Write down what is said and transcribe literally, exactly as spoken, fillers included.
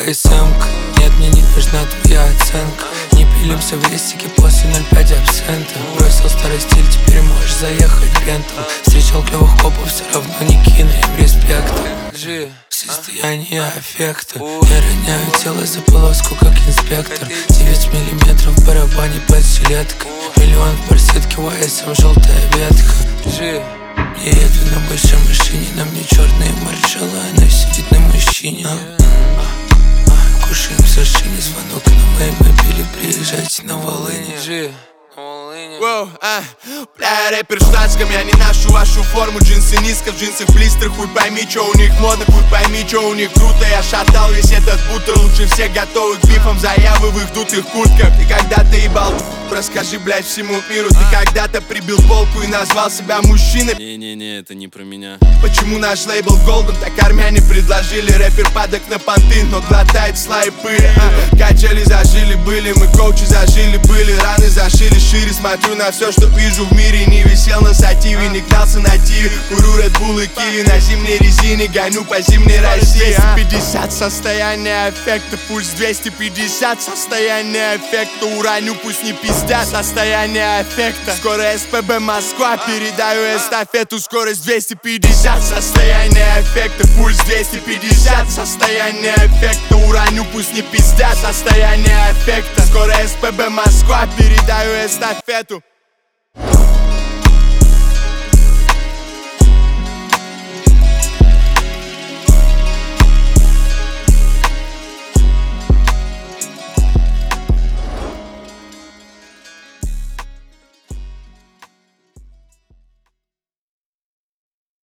твоя сэмка. Нет, мне не нужна твоя оценка. Не пилимся в рестике после ноль пять абсента. Бросил старый стиль, теперь можешь заехать бентом. Встречал клевых копов, все равно не кину им респекта. Состояние аффекта. Я роняю тело за полоску, как инспектор. Девять миллиметров в барабане под жилеткой. Миллион в барсетке, ОСМ, желтая ветка. Я еду на большой машине, на мне черные маршала, она сидит на мужчине. Кушаем сашими, звонок на моей мобиле, приезжайте на Волыни. Воу, а, бля, рэпер в штатском, я не ношу вашу форму. Джинсы низко, в джинсах блистер. Хуй пойми, чё у них мода, хуй пойми, чё у них круто. Я шатал весь этот бутер, лучше всех готовы к бифам. Заявы в их дутых куртках. Ты когда-то ебал, расскажи, блядь, всему миру. Ты когда-то прибил полку и назвал себя мужчиной. Не-не-не, это не про меня. Почему наш лейбл Golden? Так армяне предложили. Рэпер падок на понты, но глотает слои пыли. а, Качели зажили были, мы коучи зажили были. Раны зашили шире, смотрю на все, что вижу в мире. Не висел на сативе, не гнался на тиве. Курю Red Bull и киви на зимней резине. Гоню по зимней России. двести пятьдесят состояние аффекта. Пульс двести пятьдесят состояние аффекта. Ураню, пусть не пиздят. Состояние аффекта. Скоро СПБ Москва, передаю эстафету. Скорость двести пятьдесят состояние аффекта. Пульс двести пятьдесят состояние аффекта. Ураню, пусть не пиздят. Состояние аффекта. Скоро СПБ Москва, передаю эстафету.